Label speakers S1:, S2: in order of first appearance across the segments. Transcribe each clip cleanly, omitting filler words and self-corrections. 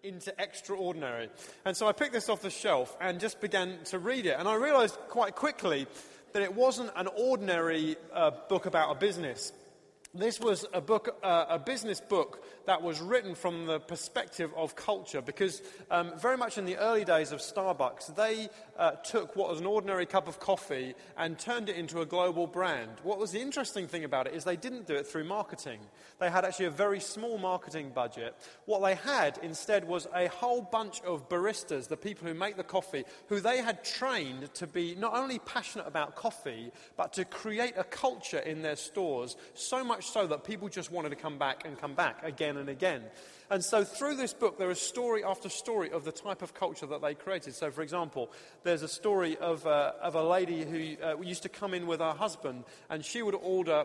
S1: into extraordinary. And so I picked this off the shelf and just began to read it. And I realized quite quickly that it wasn't an ordinary book about a business. This was a business book that was written from the perspective of culture, because very much in the early days of Starbucks, they took what was an ordinary cup of coffee and turned it into a global brand. What was the interesting thing about it is they didn't do it through marketing. They had actually a very small marketing budget. What they had instead was a whole bunch of baristas, the people who make the coffee, who they had trained to be not only passionate about coffee, but to create a culture in their stores, so much so that people just wanted to come back again and again. And so through this book, there is story after story of the type of culture that they created. So, for example, there's a story of a lady who used to come in with her husband, and she would order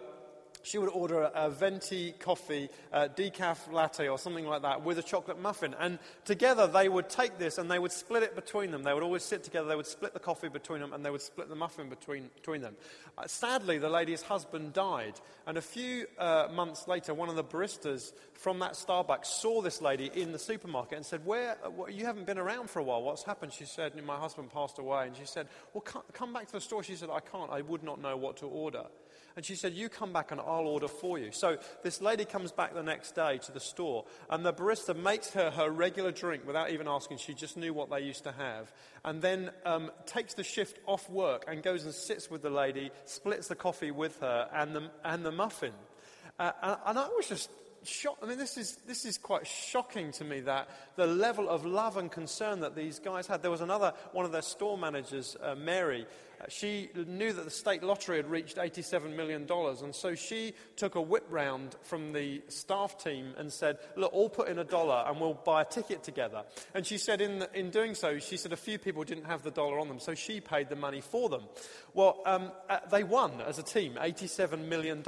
S1: a venti coffee, decaf latte or something like that with a chocolate muffin. And together they would take this and they would split it between them. They would always sit together, they would split the coffee between them, and they would split the muffin between them. Sadly, the lady's husband died. And a few months later, one of the baristas from that Starbucks saw this lady in the supermarket and said, you haven't been around for a while, what's happened? She said, my husband passed away. And she said, well, come back to the store. She said, I can't, I would not know what to order. And she said, you come back and I'll order for you. So this lady comes back the next day to the store, and the barista makes her regular drink without even asking. She just knew what they used to have. And then takes the shift off work and goes and sits with the lady, splits the coffee with her and the muffin. And I was just shocked. I mean, this is quite shocking to me, that the level of love and concern that these guys had. There was one of their store managers, Mary. She knew that the state lottery had reached $87 million, and so she took a whip round from the staff team and said, look, all put in $1 and we'll buy a ticket together. And she said in doing so, she said a few people didn't have the dollar on them, so she paid the money for them. Well, they won as a team, $87 million.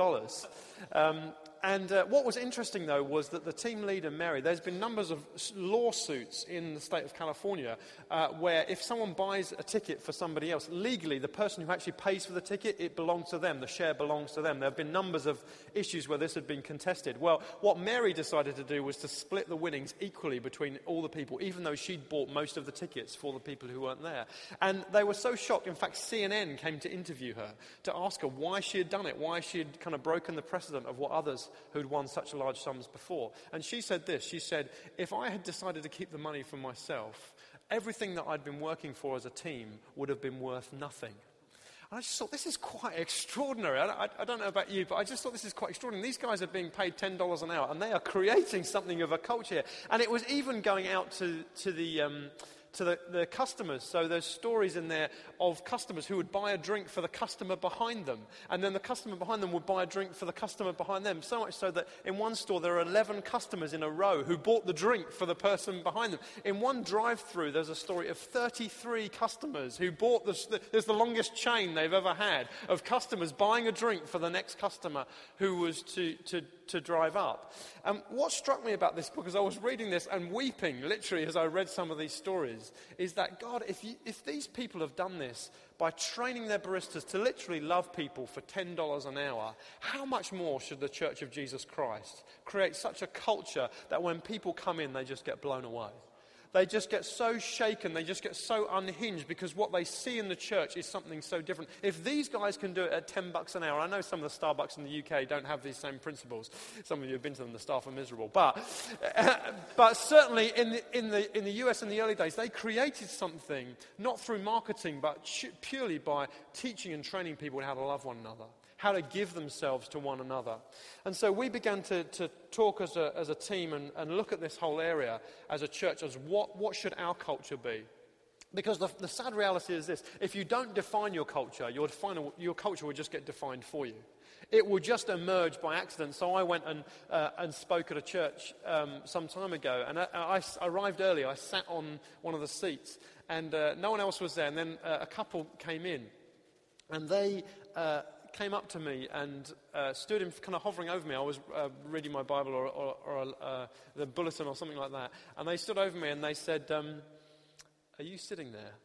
S1: And what was interesting, though, was that the team leader, Mary, there's been numbers of lawsuits in the state of California where if someone buys a ticket for somebody else, legally, the person who actually pays for the ticket, it belongs to them. The share belongs to them. There have been numbers of issues where this had been contested. Well, what Mary decided to do was to split the winnings equally between all the people, even though she'd bought most of the tickets for the people who weren't there. And they were so shocked. In fact, CNN came to interview her to ask her why she had done it, why she had kind of broken the precedent of what others who'd won such large sums before. And she said this, she said, if I had decided to keep the money for myself, everything that I'd been working for as a team would have been worth nothing. And I just thought, this is quite extraordinary. I don't know about you, but I just thought this is quite extraordinary. These guys are being paid $10 an hour, and they are creating something of a culture here. And it was even going out to the customers. So there's stories in there of customers who would buy a drink for the customer behind them, and then the customer behind them would buy a drink for the customer behind them, so much so that in one store there are 11 customers in a row who bought the drink for the person behind them. In one drive-through there's a story of 33 customers who bought there's the longest chain they've ever had of customers buying a drink for the next customer who was to drive up. What struck me about this book as I was reading this and weeping literally as I read some of these stories is that, God, if these people have done this by training their baristas to literally love people for $10 an hour, how much more should the Church of Jesus Christ create such a culture that when people come in, they just get blown away? They just get so shaken, they just get so unhinged because what they see in the church is something so different. If these guys can do it at $10 an hour, I know some of the Starbucks in the UK don't have these same principles. Some of you have been to them, the staff are miserable. But certainly in the US in the early days, they created something, not through marketing, but purely by teaching and training people how to love one another, how to give themselves to one another. And so we began to talk as a team and look at this whole area as a church, as what should our culture be? Because the sad reality is this: if you don't define your culture, your culture will just get defined for you. It will just emerge by accident. So I went and spoke at a church some time ago, and I arrived early. I sat on one of the seats, and no one else was there. And then a couple came in, and they came up to me and stood in, kind of hovering over me. I was reading my Bible or the bulletin or something like that. And they stood over me and they said, are you sitting there?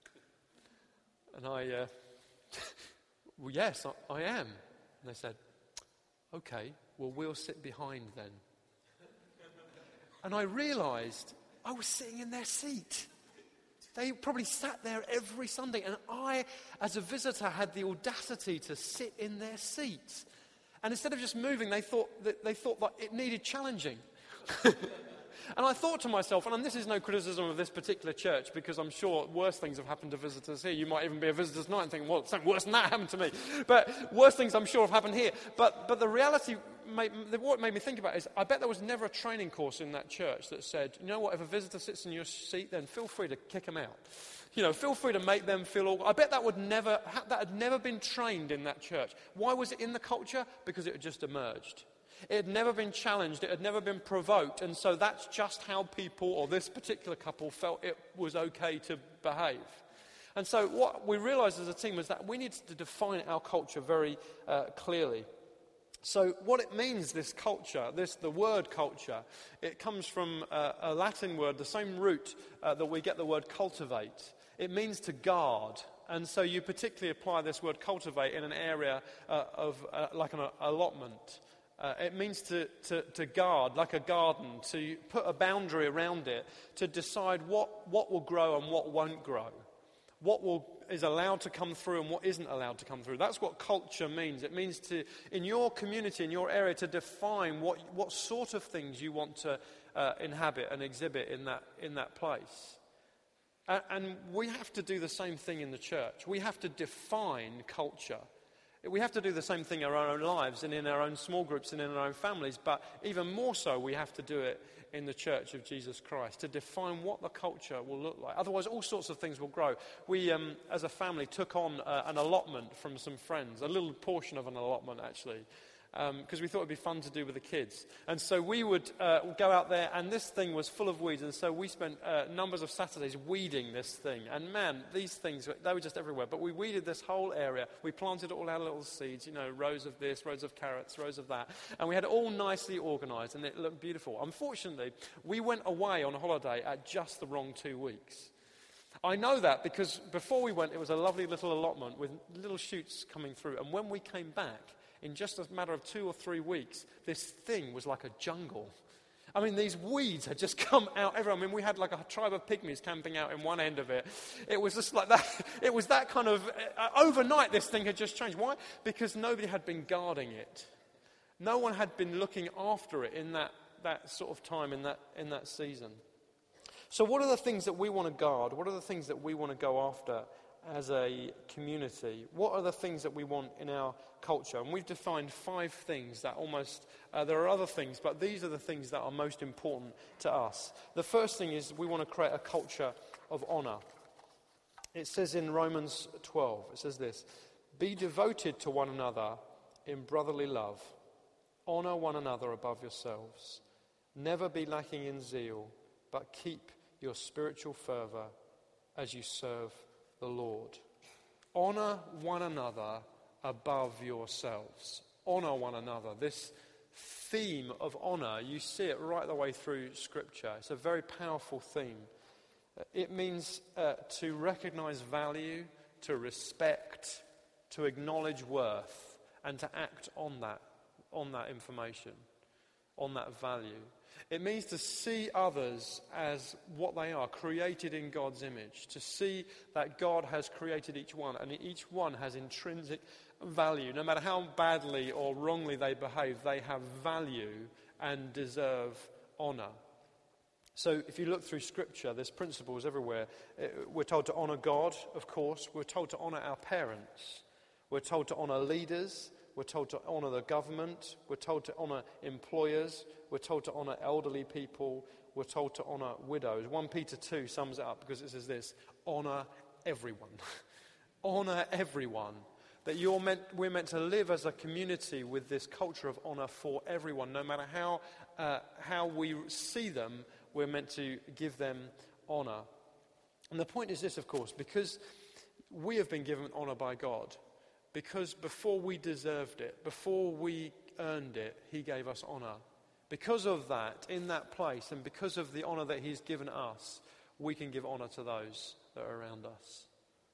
S1: And I, well, yes, I am. And they said, okay, well, we'll sit behind then. And I realized I was sitting in their seat. They probably sat there every Sunday, and I, as a visitor, had the audacity to sit in their seats. And instead of just moving, they thought that it needed challenging. And I thought to myself, and this is no criticism of this particular church, because I'm sure worse things have happened to visitors here. You might even be a visitor's night and think, well, something worse than that happened to me. But worse things I'm sure have happened here. But the reality, what made me think about it is, I bet there was never a training course in that church that said, you know what, if a visitor sits in your seat, then feel free to kick them out. Feel free to make them feel awkward. I bet that had never been trained in that church. Why was it in the culture? Because it had just emerged. It had never been challenged. It had never been provoked. And so that's just how people, or this particular couple, felt it was okay to behave. And so what we realized as a team was that we needed to define our culture very clearly. So what it means, this culture, the word culture, it comes from a Latin word, the same root that we get the word cultivate. It means to guard. And so you particularly apply this word cultivate in an area of like an allotment. It means to guard, like a garden, to put a boundary around it, to decide what will grow and what won't grow, is allowed to come through and what isn't allowed to come through. That's what culture means. It means to, in your community, in your area, to define what sort of things you want to inhabit and exhibit in that place. And we have to do the same thing in the church. We have to define culture. We have to do the same thing in our own lives and in our own small groups and in our own families, but even more so we have to do it in the Church of Jesus Christ, to define what the culture will look like. Otherwise, all sorts of things will grow. We, as a family, took on an allotment from some friends, a little portion of an allotment, actually, because we thought it would be fun to do with the kids. And so we would go out there, and this thing was full of weeds, and so we spent numbers of Saturdays weeding this thing. And man, these things, they were just everywhere. But we weeded this whole area. We planted all our little seeds, rows of this, rows of carrots, rows of that. And we had it all nicely organized, and it looked beautiful. Unfortunately, we went away on holiday at just the wrong 2 weeks. I know that because before we went, it was a lovely little allotment with little shoots coming through. And when we came back, in just a matter of 2 or 3 weeks, this thing was like a jungle. I mean, these weeds had just come out everywhere. I mean, we had like a tribe of pygmies camping out in one end of it. It was just like that. It was that kind of, overnight this thing had just changed. Why? Because nobody had been guarding it. No one had been looking after it in that sort of time, in that season. So what are the things that we want to guard? What are the things that we want to go after as a community? What are the things that we want in our culture? And we've defined 5 things that there are other things, but these are the things that are most important to us. The first thing is we want to create a culture of honor. It says in Romans 12, it says this: be devoted to one another in brotherly love. Honor one another above yourselves. Never be lacking in zeal, but keep your spiritual fervor as you serve the Lord. Honor one another above yourselves. Honor one another. This theme of honor, you see it right the way through Scripture. It's a very powerful theme. It means to recognize value, to respect, to acknowledge worth, and to act on that information, on that value. It means to see others as what they are, created in God's image. To see that God has created each one, and each one has intrinsic value. No matter how badly or wrongly they behave, they have value and deserve honor. So if you look through Scripture, there's principles everywhere. We're told to honor God, of course. We're told to honor our parents. We're told to honor leaders. We're told to honor the government. We're told to honor employers. We're told to honor elderly people. We're told to honor widows. 1 Peter 2 sums it up because it says this: honor everyone. Honor everyone. That we're meant to live as a community with this culture of honor for everyone. No matter how we see them, we're meant to give them honor. And the point is this, of course, because we have been given honor by God. Because before we deserved it, before we earned it, he gave us honor. Because of that, in that place, and because of the honor that he's given us, we can give honor to those that are around us.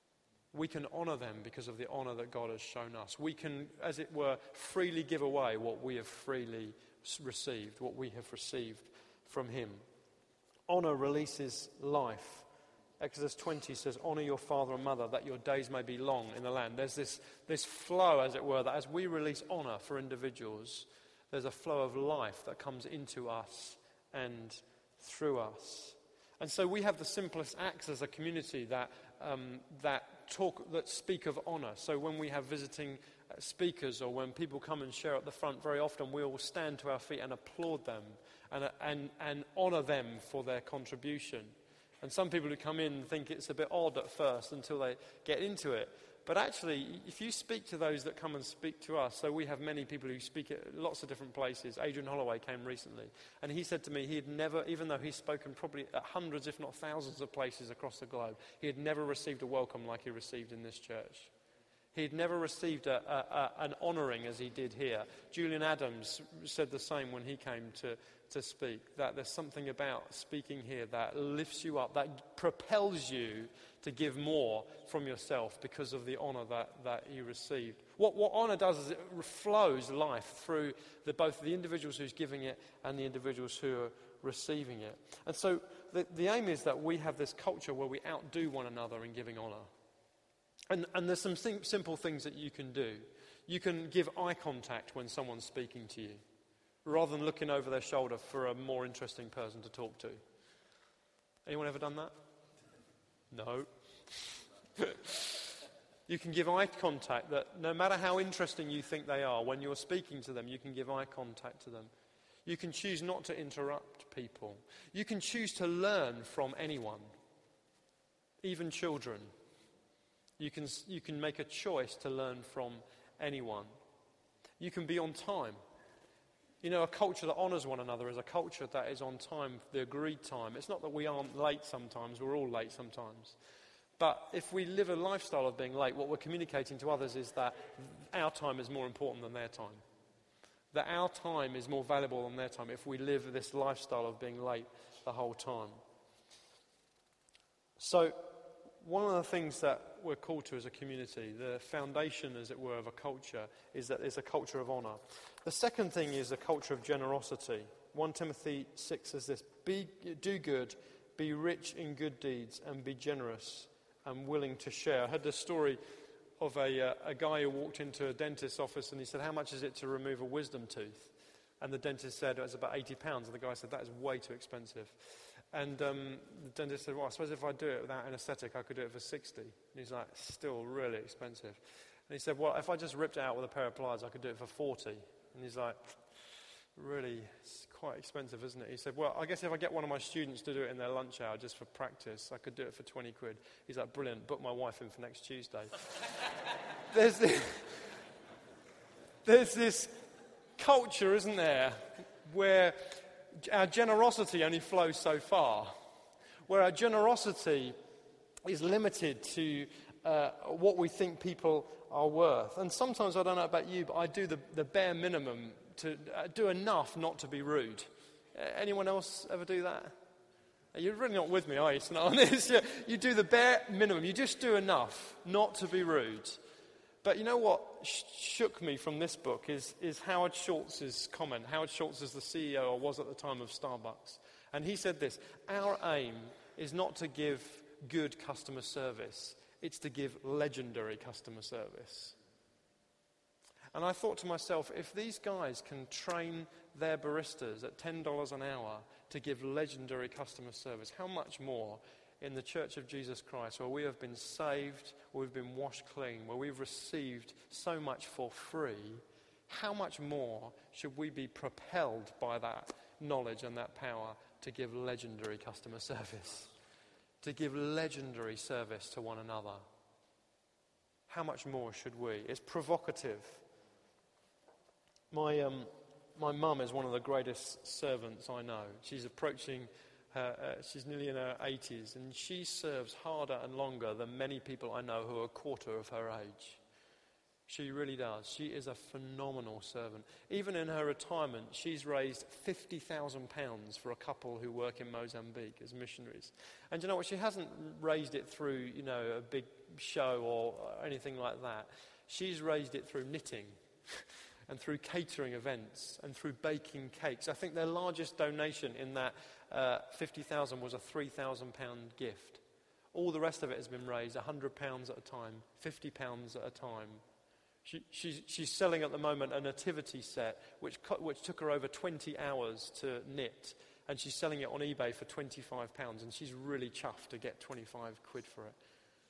S1: We can honor them because of the honor that God has shown us. We can, as it were, freely give away what we have freely received, what we have received from him. Honor releases life. Exodus 20 says, honor your father and mother that your days may be long in the land. There's this flow, as it were, that as we release honor for individuals, there's a flow of life that comes into us and through us. And so we have the simplest acts as a community that speak of honor. So when we have visiting speakers or when people come and share at the front, very often we all stand to our feet and applaud them and honor them for their contribution. And some people who come in think it's a bit odd at first until they get into it. But actually, if you speak to those that come and speak to us, so we have many people who speak at lots of different places. Adrian Holloway came recently, and he said to me he had never, even though he's spoken probably at hundreds, if not thousands of places across the globe, he had never received a welcome like he received in this church. He had never received an honouring as he did here. Julian Adams said the same when he came to speak, that there's something about speaking here that lifts you up, that propels you to give more from yourself because of the honour that you received. What honour does is it flows life through both the individuals who's giving it and the individuals who are receiving it. And so the aim is that we have this culture where we outdo one another in giving honour. And there's some simple things that you can do. You can give eye contact when someone's speaking to you, rather than looking over their shoulder for a more interesting person to talk to. Anyone ever done that? No. You can give eye contact that no matter how interesting you think they are, when you're speaking to them, you can give eye contact to them. You can choose not to interrupt people. You can choose to learn from anyone, even children. You can make a choice to learn from anyone. You can be on time. You know, a culture that honours one another is a culture that is on time, the agreed time. It's not that we aren't late sometimes, we're all late sometimes. But if we live a lifestyle of being late, what we're communicating to others is that our time is more important than their time. That our time is more valuable than their time if we live this lifestyle of being late the whole time. So, one of the things that we're called to as a community, the foundation, as it were, of a culture, is that there's a culture of honour. The second thing is a culture of generosity. 1 Timothy 6 says this, do good, be rich in good deeds, and be generous and willing to share. I heard the story of a guy who walked into a dentist's office and he said, how much is it to remove a wisdom tooth? And the dentist said it was about £80, and the guy said, that is way too expensive. And the dentist said, well, I suppose if I do it without anaesthetic, I could do it for 60. And he's like, still really expensive. And he said, well, if I just ripped it out with a pair of pliers, I could do it for 40. And he's like, really, it's quite expensive, isn't it? He said, well, I guess if I get one of my students to do it in their lunch hour just for practice, I could do it for 20 quid. He's like, brilliant, book my wife in for next Tuesday. There's this culture, isn't there, where our generosity only flows so far, where our generosity is limited to what we think people are worth. And sometimes, I don't know about you, but I do the bare minimum to do enough not to be rude. Anyone else ever do that? You're really not with me, are you, tonight on this? You do the bare minimum. You just do enough not to be rude. But you know what shook me from this book is Howard Schultz's comment. Howard Schultz is the CEO, or was at the time, of Starbucks. And he said this, our aim is not to give good customer service, it's to give legendary customer service. And I thought to myself, if these guys can train their baristas at $10 an hour to give legendary customer service, how much more in the Church of Jesus Christ, where we have been saved, where we've been washed clean, where we've received so much for free, how much more should we be propelled by that knowledge and that power to give legendary customer service, to give legendary service to one another? How much more should we? It's provocative. My mum is one of the greatest servants I know. She's approaching she's nearly in her 80s, and she serves harder and longer than many people I know who are a quarter of her age. She really does. She is a phenomenal servant. Even in her retirement, she's raised £50,000 for a couple who work in Mozambique as missionaries. And you know what? She hasn't raised it through, a big show or anything like that. She's raised it through knitting. and through catering events and through baking cakes. I think their largest donation in that 50,000 was a £3,000 gift. All the rest of it has been raised £100 at a time, £50 at a time. She's selling at the moment a nativity set which took her over 20 hours to knit, and she's selling it on eBay for £25, and she's really chuffed to get 25 quid for it.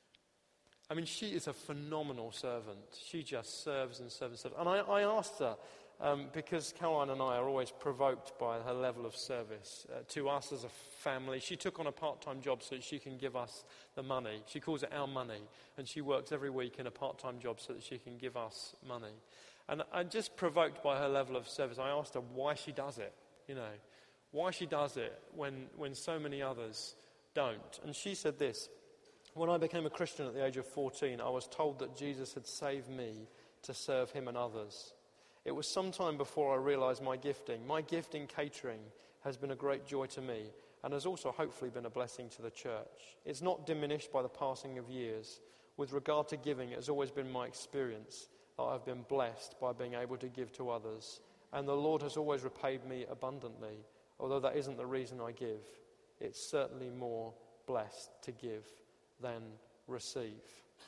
S1: I mean, she is a phenomenal servant. She just serves and serves and serves. And I asked her, because Caroline and I are always provoked by her level of service to us as a family. She took on a part-time job so that she can give us the money. She calls it our money. And she works every week in a part-time job so that she can give us money. And I'm just provoked by her level of service. I asked her why she does it, why she does it when so many others don't. And she said this: when I became a Christian at the age of 14, I was told that Jesus had saved me to serve him and others. It was some time before I realised my gifting. My gift in catering has been a great joy to me and has also hopefully been a blessing to the church. It's not diminished by the passing of years. With regard to giving, it has always been my experience that I've been blessed by being able to give to others. And the Lord has always repaid me abundantly. Although that isn't the reason I give, it's certainly more blessed to give than receive.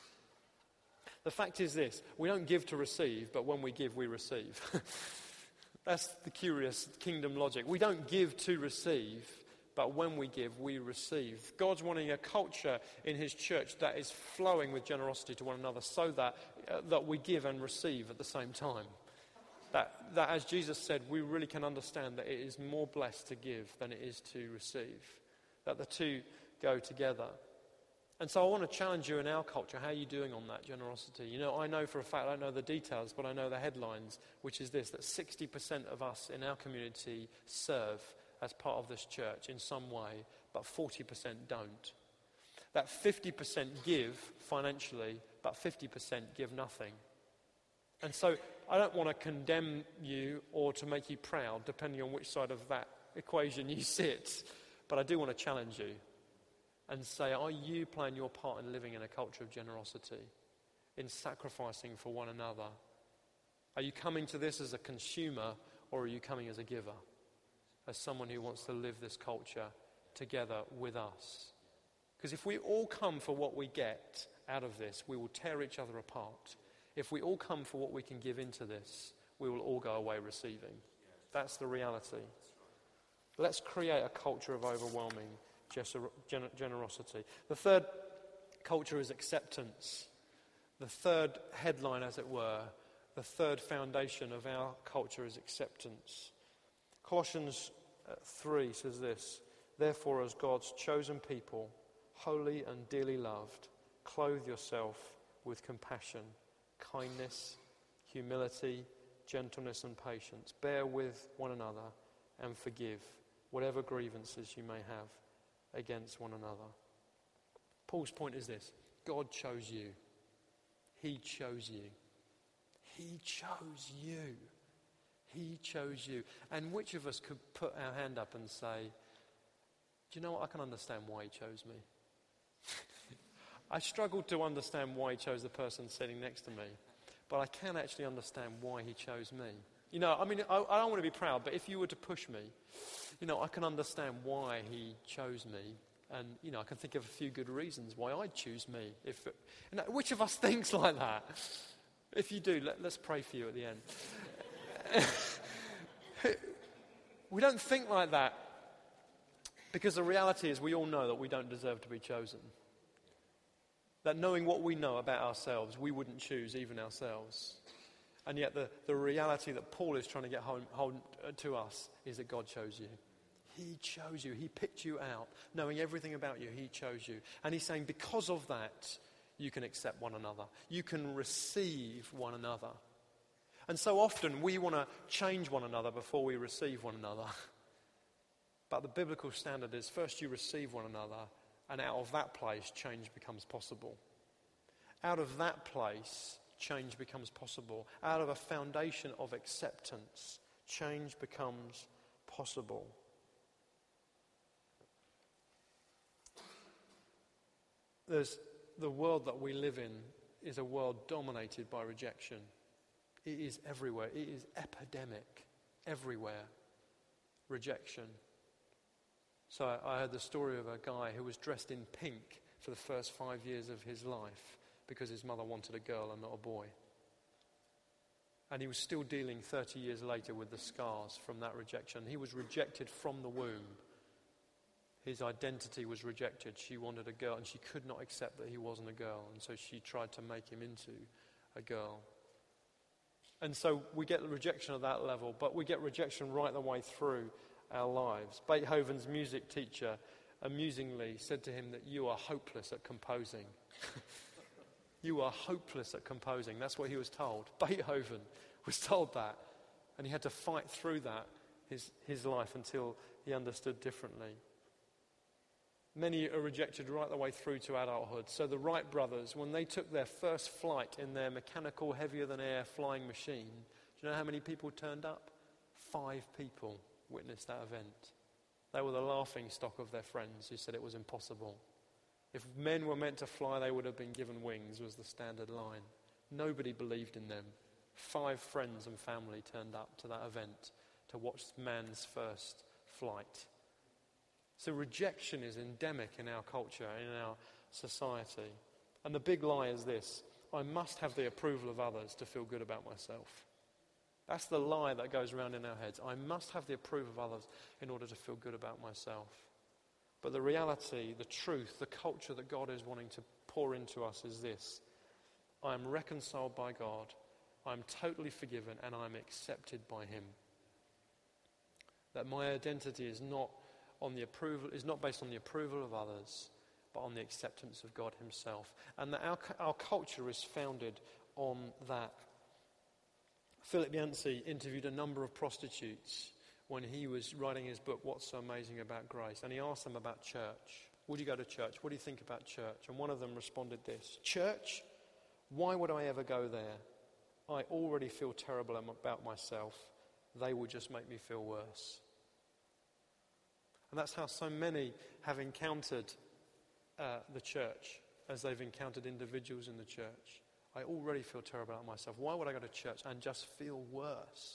S1: The fact is this: we don't give to receive, but when we give, we receive. That's the curious kingdom logic. We don't give to receive, but when we give, we receive. God's wanting a culture in his church that is flowing with generosity to one another, so that we give and receive at the same time. That, as Jesus said, we really can understand that it is more blessed to give than it is to receive. That the two go together. And so I want to challenge you in our culture. How are you doing on that generosity? I know for a fact, I don't know the details, but I know the headlines, which is this: that 60% of us in our community serve as part of this church in some way, but 40% don't. That 50% give financially, but 50% give nothing. And so I don't want to condemn you or to make you proud, depending on which side of that equation you sit, but I do want to challenge you and say, are you playing your part in living in a culture of generosity, in sacrificing for one another? Are you coming to this as a consumer, or are you coming as a giver, as someone who wants to live this culture together with us? Because if we all come for what we get out of this, we will tear each other apart. If we all come for what we can give into this, we will all go away receiving. That's the reality. Let's create a culture of overwhelming generosity. The third culture is acceptance. The third headline, as it were, the third foundation of our culture is acceptance. Colossians 3 says this: therefore, as God's chosen people, holy and dearly loved, clothe yourself with compassion, kindness, humility, gentleness and patience. Bear with one another and forgive whatever grievances you may have against one another. Paul's point is this: God chose you. He chose you. He chose you. He chose you. And which of us could put our hand up and say, do you know what, I can understand why he chose me. I struggled to understand why he chose the person sitting next to me, but I can actually understand why he chose me. I don't want to be proud, but if you were to push me, I can understand why he chose me. And, I can think of a few good reasons why I'd choose me. Which of us thinks like that? If you do, let's pray for you at the end. We don't think like that because the reality is we all know that we don't deserve to be chosen. That knowing what we know about ourselves, we wouldn't choose even ourselves. And yet the reality that Paul is trying to get home to us is that God chose you. He chose you. He picked you out. Knowing everything about you, he chose you. And he's saying because of that, you can accept one another. You can receive one another. And so often we want to change one another before we receive one another. But the biblical standard is first you receive one another, and out of that place, change becomes possible. Out of that place, change becomes possible. Out of a foundation of acceptance, change becomes possible. The world that we live in is a world dominated by rejection. It is everywhere. It is epidemic everywhere. Rejection. So I heard the story of a guy who was dressed in pink for the first 5 years of his life because his mother wanted a girl and not a boy. And he was still dealing 30 years later with the scars from that rejection. He was rejected from the womb. His identity was rejected. She wanted a girl and she could not accept that he wasn't a girl. And so she tried to make him into a girl. And so we get rejection at that level, but we get rejection right the way through our lives. Beethoven's music teacher amusingly said to him that you are hopeless at composing. You are hopeless at composing. That's what he was told. Beethoven was told that. And he had to fight through that his life until he understood differently. Many are rejected right the way through to adulthood. So the Wright brothers, when they took their first flight in their mechanical, heavier-than-air flying machine, do you know how many people turned up? 5 people witnessed that event. They were the laughing stock of their friends who said it was impossible. If men were meant to fly, they would have been given wings, was the standard line. Nobody believed in them. 5 friends and family turned up to that event to watch man's first flight. So rejection is endemic in our culture, in our society. And the big lie is this: I must have the approval of others to feel good about myself. That's the lie that goes around in our heads. I must have the approval of others in order to feel good about myself. But the reality, the truth, the culture that God is wanting to pour into us is this: I am reconciled by God, I'm totally forgiven, and I'm accepted by Him. That my identity is not based on the approval of others, but on the acceptance of God Himself. And that our culture is founded on that. Philip Yancey interviewed a number of prostitutes when he was writing his book, What's So Amazing About Grace? And he asked them about church. Would you go to church? What do you think about church? And one of them responded this: church? Why would I ever go there? I already feel terrible about myself. They will just make me feel worse. And that's how so many have encountered the church, as they've encountered individuals in the church. I already feel terrible about myself. Why would I go to church and just feel worse?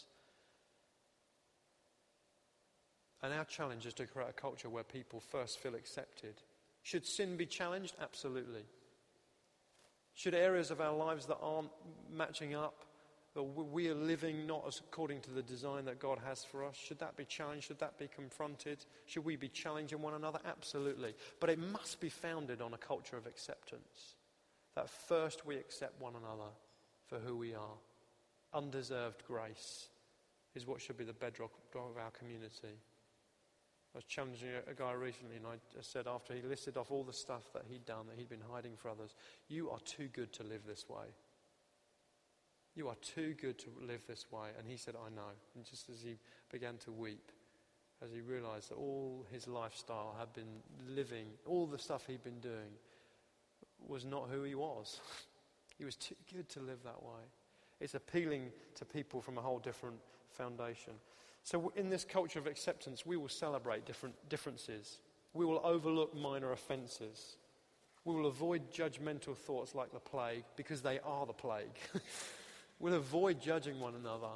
S1: And our challenge is to create a culture where people first feel accepted. Should sin be challenged? Absolutely. Should areas of our lives that aren't matching up, that we are living not as according to the design that God has for us, should that be challenged? Should that be confronted? Should we be challenging one another? Absolutely. But it must be founded on a culture of acceptance. That first we accept one another for who we are. Undeserved grace is what should be the bedrock of our community. I was challenging a guy recently, and I said, after he listed off all the stuff that he'd done, that he'd been hiding for others, you are too good to live this way. You are too good to live this way. And he said, I know. And just as he began to weep, as he realized that all his lifestyle had been living, all the stuff he'd been doing was not who he was. He was too good to live that way. It's appealing to people from a whole different foundation. So in this culture of acceptance, we will celebrate differences. We will overlook minor offences. We will avoid judgmental thoughts like the plague, because they are the plague. We'll avoid judging one another.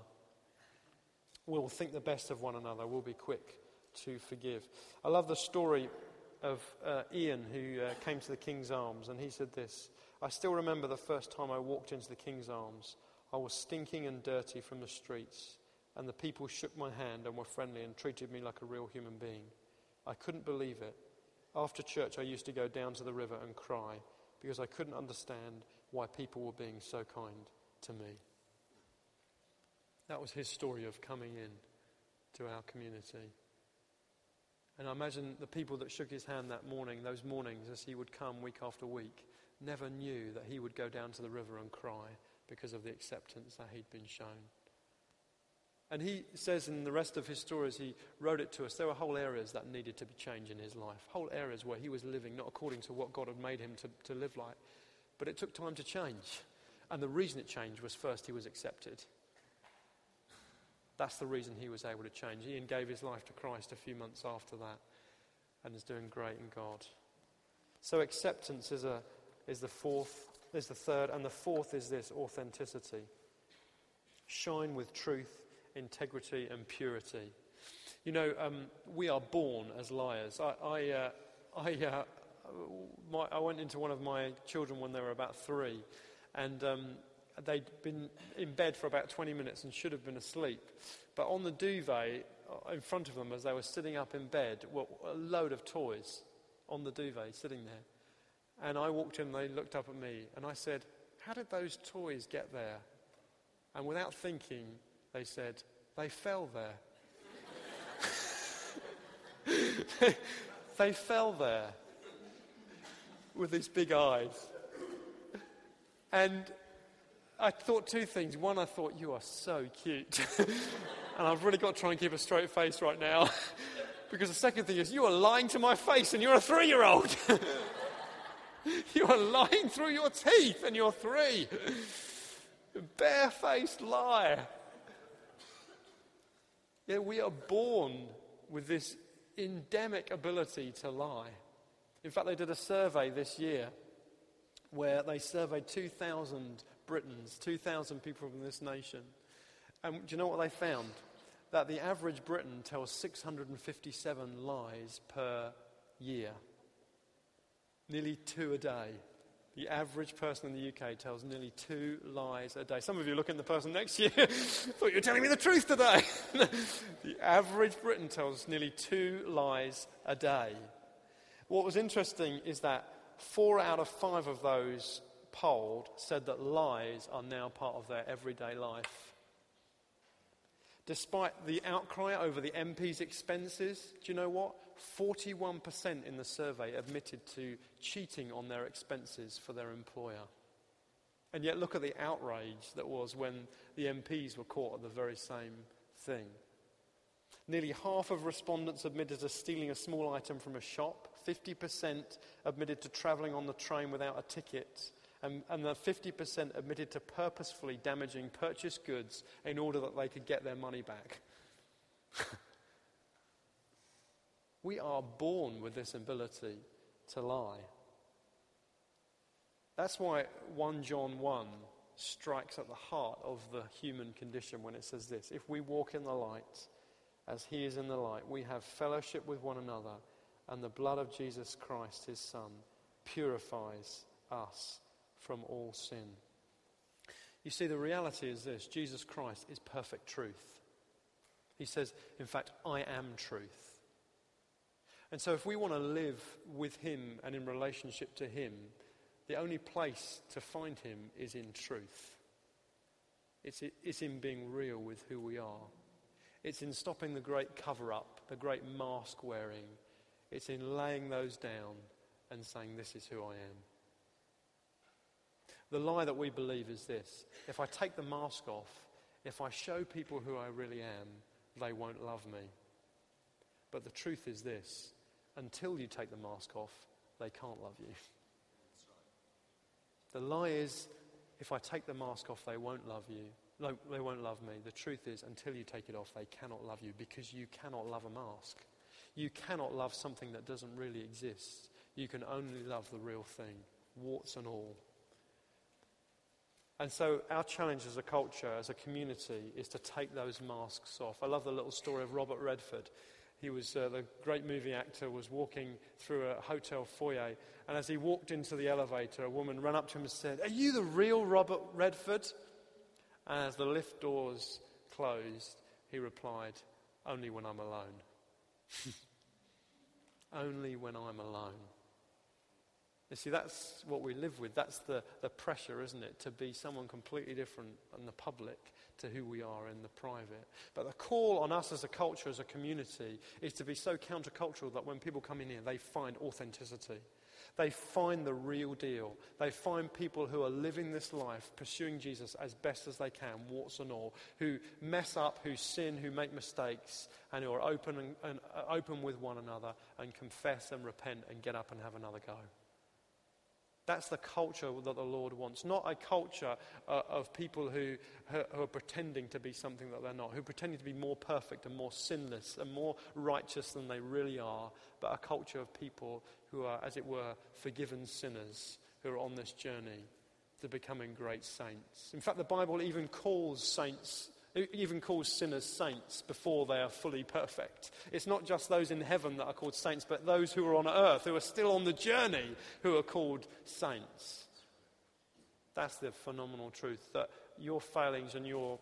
S1: We'll think the best of one another. We'll be quick to forgive. I love the story of Ian, who came to the King's Arms, and he said this: I still remember the first time I walked into the King's Arms. I was stinking and dirty from the streets, and the people shook my hand and were friendly and treated me like a real human being. I couldn't believe it. After church, I used to go down to the river and cry because I couldn't understand why people were being so kind to me. That was his story of coming in to our community. And I imagine the people that shook his hand that morning, those mornings as he would come week after week, never knew that he would go down to the river and cry because of the acceptance that he'd been shown. And he says in the rest of his story, as he wrote it to us, there were whole areas that needed to be changed in his life. Whole areas where he was living not according to what God had made him to live like. But it took time to change. And the reason it changed was, first, he was accepted. That's the reason he was able to change. Ian gave his life to Christ a few months after that and is doing great in God. So acceptance is the third, and the fourth is this: authenticity. Shine with truth, integrity, and purity. You know, we are born as liars. I went into one of my children when they were about 3, and they'd been in bed for about 20 minutes and should have been asleep. But on the duvet in front of them, as they were sitting up in bed, were a load of toys on the duvet sitting there. And I walked in, they looked up at me, and I said, "How did those toys get there?" And without thinking, they said, "They fell there." They fell there with these big eyes. And I thought 2 things. One, I thought, you are so cute. And I've really got to try and keep a straight face right now. Because the second thing is, you are lying to my face and you're a 3-year-old. You are lying through your teeth and you're 3. Barefaced lie. Yeah, we are born with this endemic ability to lie. In fact, they did a survey this year where they surveyed 2,000 Britons, 2,000 people from this nation. And do you know what they found? That the average Briton tells 657 lies per year. Nearly 2 a day. The average person in the UK tells nearly 2 lies a day. Some of you look at the person next to you, thought you were telling me the truth today. The average Briton tells nearly 2 lies a day. What was interesting is that 4 out of 5 of those polled said that lies are now part of their everyday life. Despite the outcry over the MP's expenses, do you know what? 41% in the survey admitted to cheating on their expenses for their employer. And yet look at the outrage that was when the MPs were caught at the very same thing. Nearly half of respondents admitted to stealing a small item from a shop. 50% admitted to travelling on the train without a ticket. And the 50% admitted to purposefully damaging purchased goods in order that they could get their money back. We are born with this ability to lie. That's why 1 John 1 strikes at the heart of the human condition when it says this: if we walk in the light as he is in the light, we have fellowship with one another, and the blood of Jesus Christ, his Son, purifies us from all sin. You see, the reality is this: Jesus Christ is perfect truth. He says, in fact, I am truth. And so if we want to live with him and in relationship to him, the only place to find him is in truth. It's in being real with who we are. It's in stopping the great cover-up, the great mask wearing. It's in laying those down and saying, this is who I am. The lie that we believe is this: if I take the mask off, if I show people who I really am, they won't love me. But the truth is this: until you take the mask off, they can't love you. The lie is, if I take the mask off, they won't love you. No, they won't love me. The truth is, until you take it off, they cannot love you, because you cannot love a mask. You cannot love something that doesn't really exist. You can only love the real thing, warts and all. And so our challenge as a culture, as a community, is to take those masks off. I love the little story of Robert Redford. He was, the great movie actor, was walking through a hotel foyer, and as he walked into the elevator, a woman ran up to him and said, "Are you the real Robert Redford?" And as the lift doors closed, he replied, "Only when I'm alone." Only when I'm alone. You see, that's what we live with. That's the pressure, isn't it? To be someone completely different in the public to who we are in the private. But the call on us as a culture, as a community, is to be so countercultural that when people come in here, they find authenticity. They find the real deal. They find people who are living this life, pursuing Jesus as best as they can, warts and all, who mess up, who sin, who make mistakes, and who are open and open with one another and confess and repent and get up and have another go. That's the culture that the Lord wants, not a culture of people who are pretending to be something that they're not, who are pretending to be more perfect and more sinless and more righteous than they really are, but a culture of people who are, as it were, forgiven sinners who are on this journey to becoming great saints. In fact, the Bible even calls sinners saints before they are fully perfect. It's not just those in heaven that are called saints, but those who are on earth, who are still on the journey, who are called saints. That's the phenomenal truth, that your failings and your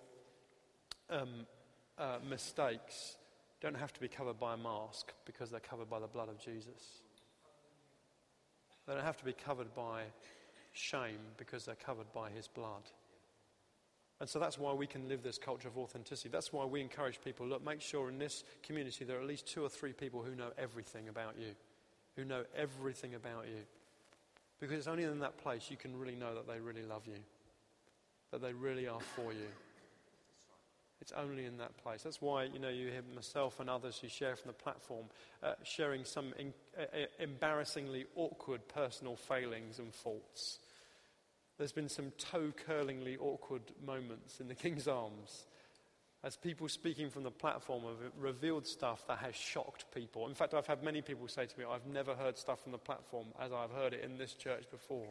S1: mistakes don't have to be covered by a mask, because they're covered by the blood of Jesus. They don't have to be covered by shame, because they're covered by his blood. And so that's why we can live this culture of authenticity. That's why we encourage people, look, make sure in this community there are at least 2 or 3 people who know everything about you. Who know everything about you. Because it's only in that place you can really know that they really love you. That they really are for you. It's only in that place. That's why, you hear myself and others who share from the platform, sharing some embarrassingly awkward personal failings and faults. There's been some toe-curlingly awkward moments in the King's Arms as people speaking from the platform have revealed stuff that has shocked people. In fact, I've had many people say to me, I've never heard stuff from the platform as I've heard it in this church before.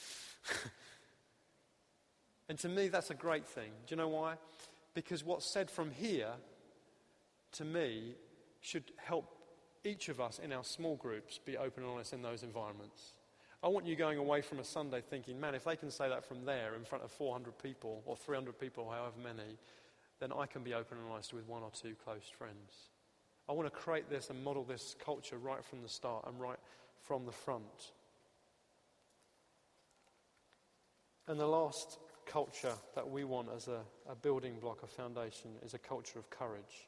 S1: And to me, that's a great thing. Do you know why? Because what's said from here, to me, should help each of us in our small groups be open and honest in those environments. I want you going away from a Sunday thinking, man, if they can say that from there in front of 400 people or 300 people, however many, then I can be open and honest with 1 or 2 close friends. I want to create this and model this culture right from the start and right from the front. And the last culture that we want as a building block, a foundation, is a culture of courage.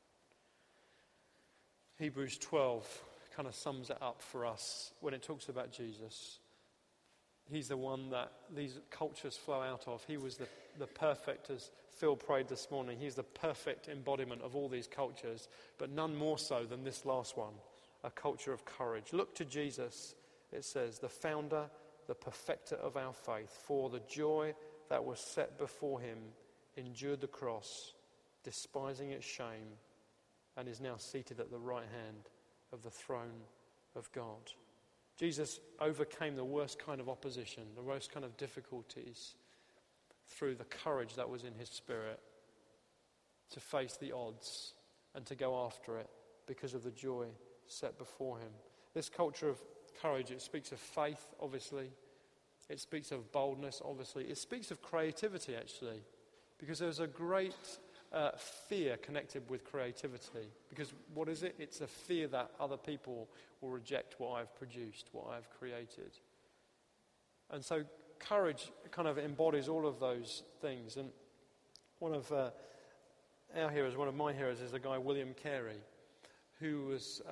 S1: Hebrews 12 kind of sums it up for us when it talks about Jesus. He's the one that these cultures flow out of. He was the perfect, as Phil prayed this morning. He's the perfect embodiment of all these cultures, but none more so than this last one, a culture of courage. Look to Jesus, it says, the founder, the perfecter of our faith, for the joy that was set before him endured the cross, despising its shame, and is now seated at the right hand of the throne of God. Jesus overcame the worst kind of opposition, the worst kind of difficulties, through the courage that was in his spirit to face the odds and to go after it because of the joy set before him. This culture of courage, it speaks of faith, obviously. It speaks of boldness, obviously. It speaks of creativity, actually, because there's a great fear connected with creativity. Because what is it? It's a fear that other people will reject what I've produced, what I've created. And so courage kind of embodies all of those things. And one of our heroes, one of my heroes, is a guy, William Carey, who was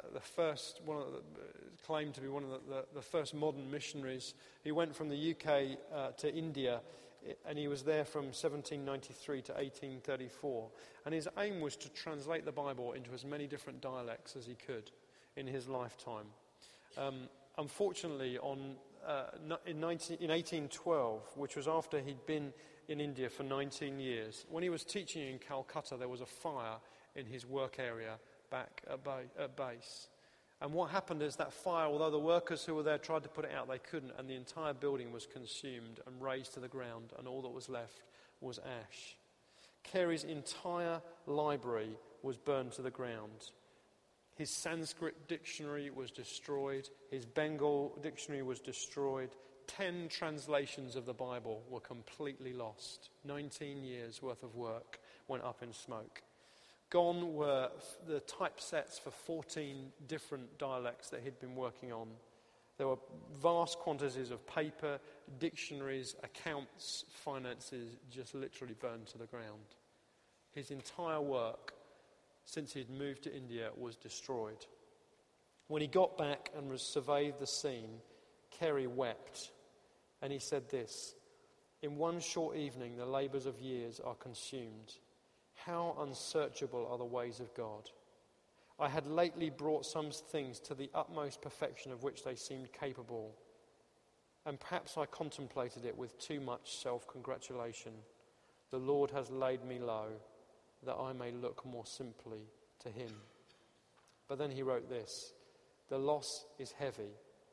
S1: claimed to be one of the first modern missionaries. He went from the UK to India, and he was there from 1793 to 1834. And his aim was to translate the Bible into as many different dialects as he could in his lifetime. Unfortunately, in 1812, which was after he'd been in India for 19 years, when he was teaching in Calcutta, there was a fire in his work area back at base. And what happened is that fire, although the workers who were there tried to put it out, they couldn't, and the entire building was consumed and razed to the ground, and all that was left was ash. Carey's entire library was burned to the ground. His Sanskrit dictionary was destroyed. His Bengal dictionary was destroyed. 10 translations of the Bible were completely lost. 19 years worth of work went up in smoke. Gone were the typesets for 14 different dialects that he'd been working on. There were vast quantities of paper, dictionaries, accounts, finances just literally burned to the ground. His entire work since he'd moved to India was destroyed. When he got back and surveyed the scene, Carey wept, and he said this, "In one short evening the labours of years are consumed. How unsearchable are the ways of God. I had lately brought some things to the utmost perfection of which they seemed capable, and perhaps I contemplated it with too much self-congratulation. The Lord has laid me low, that I may look more simply to him." But then he wrote this, "The loss is heavy,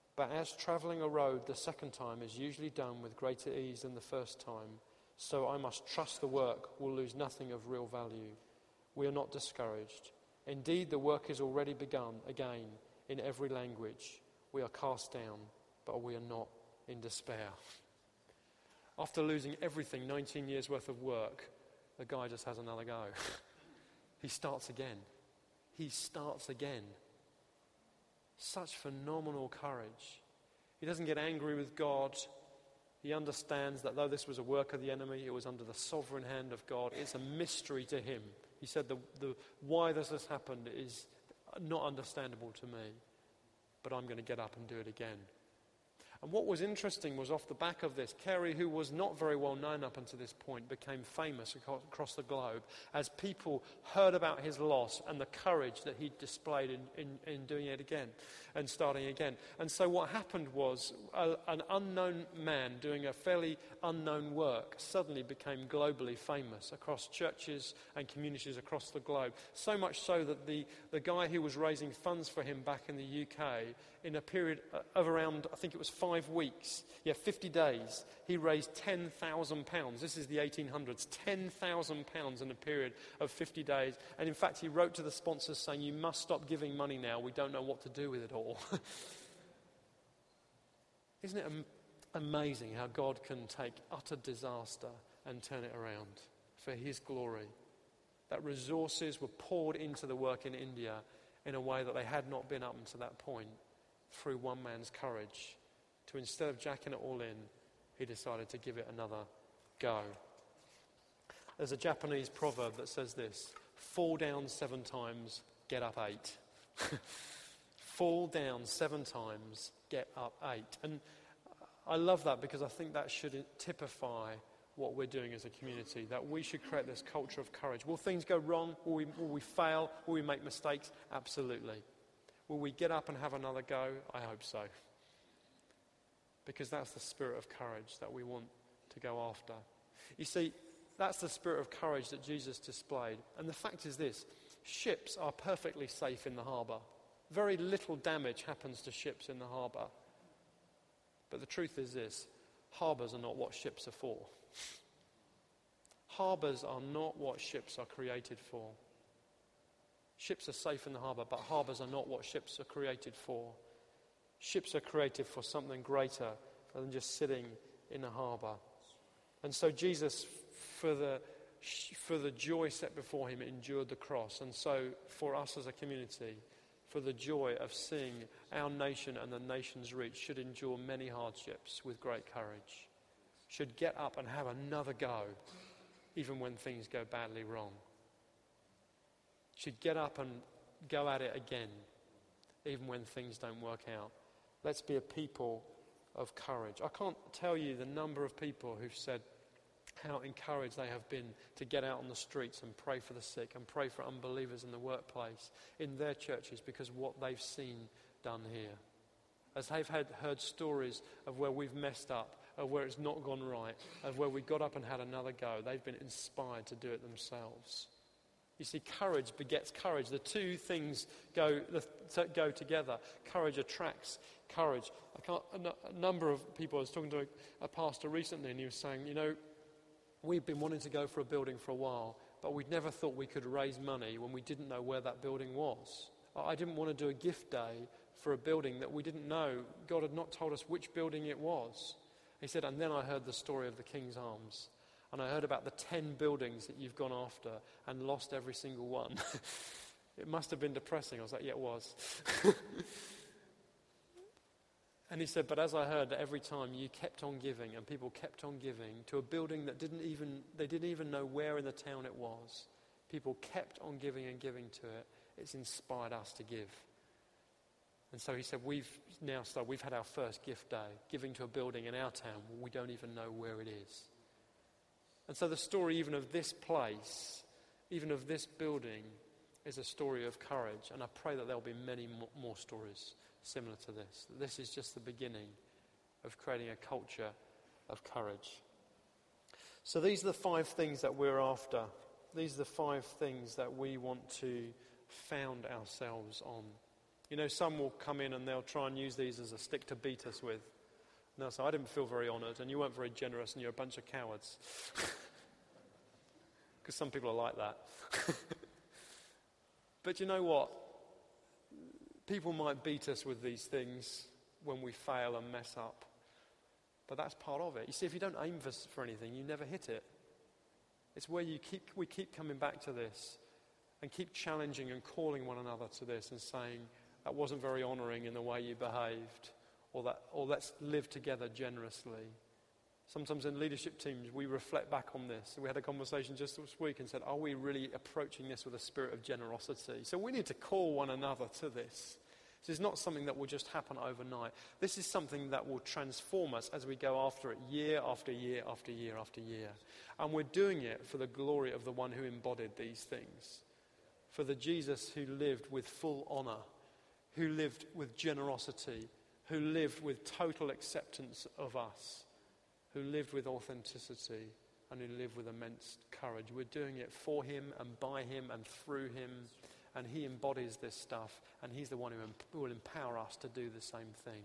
S2: But as travelling a road the second time is usually done with greater ease than the first time, so I must trust the work will lose nothing of real value. We are not discouraged. Indeed, the work is already begun again in every language. We are cast down, but we are not in despair. After losing everything, 19 years worth of work, the guy just has another go. He starts again. He starts again. Such phenomenal courage. He doesn't get angry with God. He understands that though this was a work of the enemy, it was under the sovereign hand of God. It's a mystery to him. He said the why this has happened is not understandable to me, but I'm going to get up and do it again. And what was interesting was off the back of this, Carey, who was not very well known up until this point, became famous across the globe as people heard about his loss and the courage that he displayed in doing it again and starting again. And so what happened was an unknown man doing a fairly unknown work suddenly became globally famous across churches and communities across the globe. So much so that the guy who was raising funds for him back in the UK, in a period of around, I think it was 5 weeks, 50 days, he raised £10,000. This is the 1800s, £10,000 in a period of 50 days. And in fact, he wrote to the sponsors saying, "You must stop giving money now. We don't know what to do with it all." Isn't it amazing how God can take utter disaster and turn it around for his glory? That resources were poured into the work in India in a way that they had not been up until that point, through one man's courage, to instead of jacking it all in, he decided to give it another go. There's a Japanese proverb that says this: fall down 7 times, get up 8. Fall down 7 times, get up 8. And I love that, because I think that should typify what we're doing as a community, that we should create this culture of courage. Will things go wrong? Will we fail? Will we make mistakes? Absolutely. Will we get up and have another go? I hope so. Because that's the spirit of courage that we want to go after. You see, that's the spirit of courage that Jesus displayed. And the fact is this: ships are perfectly safe in the harbour. Very little damage happens to ships in the harbour. But the truth is this: harbours are not what ships are for. Harbours are not what ships are created for. Ships are safe in the harbour, but harbours are not what ships are created for. Ships are created for something greater than just sitting in a harbour. And so Jesus, for the joy set before him, endured the cross. And so for us as a community, for the joy of seeing our nation and the nations reach, should endure many hardships with great courage. Should get up and have another go, even when things go badly wrong. Should get up and go at it again, even when things don't work out. Let's be a people of courage. I can't tell you the number of people who've said how encouraged they have been to get out on the streets and pray for the sick and pray for unbelievers in the workplace, in their churches, because of what they've seen done here. As they've heard stories of where we've messed up, of where it's not gone right, of where we got up and had another go, they've been inspired to do it themselves. You see, courage begets courage. The two things go together. Courage attracts courage. A number of people, I was talking to a pastor recently, and he was saying, we've been wanting to go for a building for a while, but we'd never thought we could raise money when we didn't know where that building was. I didn't want to do a gift day for a building that we didn't know. God had not told us which building it was. He said, and then I heard the story of the King's Arms. And I heard about the 10 buildings that you've gone after and lost every single one. It must have been depressing. I was like, yeah, it was. And he said, but as I heard, every time you kept on giving and people kept on giving to a building that they didn't even know where in the town it was. People kept on giving and giving to it. It's inspired us to give. And so he said, we've had our first gift day, giving to a building in our town where we don't even know where it is. And so the story even of this place, even of this building, is a story of courage. And I pray that there'll be many more stories similar to this. This is just the beginning of creating a culture of courage. So these are the 5 things that we're after. These are the 5 things that we want to found ourselves on. You know, some will come in and they'll try and use these as a stick to beat us with. And they'll say, I didn't feel very honoured, and you weren't very generous, and you're a bunch of cowards. Because some people are like that. But you know what? People might beat us with these things when we fail and mess up. But that's part of it. You see, if you don't aim for anything, you never hit it. It's where we keep coming back to this and keep challenging and calling one another to this and saying, that wasn't very honouring in the way you behaved, or let's live together generously. Sometimes in leadership teams, we reflect back on this. We had a conversation just this week and said, are we really approaching this with a spirit of generosity? So we need to call one another to this. This is not something that will just happen overnight. This is something that will transform us as we go after it year after year after year after year. And we're doing it for the glory of the one who embodied these things. For the Jesus who lived with full honour, who lived with generosity, who lived with total acceptance of us, who lived with authenticity, and who lived with immense courage. We're doing it for him and by him and through him, and he embodies this stuff, and he's the one who will empower us to do the same thing.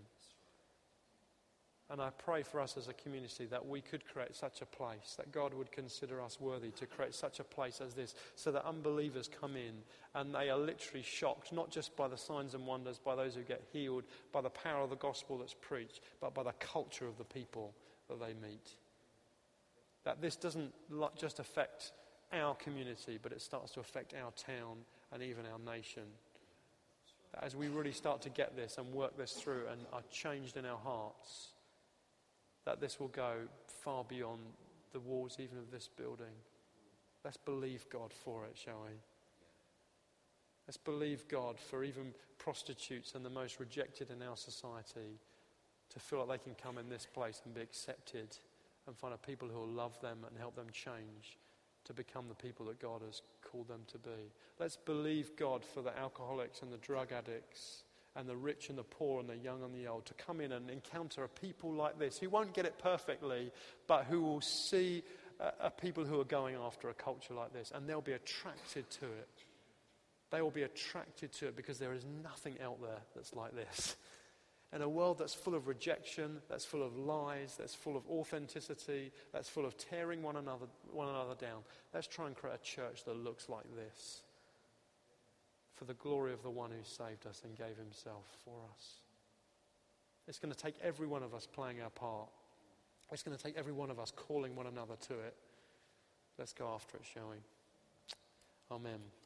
S2: And I pray for us as a community that we could create such a place, that God would consider us worthy to create such a place as this, so that unbelievers come in and they are literally shocked, not just by the signs and wonders, by those who get healed, by the power of the gospel that's preached, but by the culture of the people that they meet. That this doesn't just affect our community, but it starts to affect our town and even our nation. That as we really start to get this and work this through and are changed in our hearts, that this will go far beyond the walls even of this building. Let's believe God for it, shall we? Let's believe God for even prostitutes and the most rejected in our society to feel like they can come in this place and be accepted and find a people who will love them and help them change to become the people that God has called them to be. Let's believe God for the alcoholics and the drug addicts and the rich and the poor and the young and the old to come in and encounter a people like this who won't get it perfectly, but who will see a people who are going after a culture like this, and they'll be attracted to it. They will be attracted to it because there is nothing out there that's like this. In a world that's full of rejection, that's full of lies, that's full of authenticity, that's full of tearing one another down, let's try and create a church that looks like this, for the glory of the one who saved us and gave himself for us. It's going to take every one of us playing our part. It's going to take every one of us calling one another to it. Let's go after it, shall we? Amen.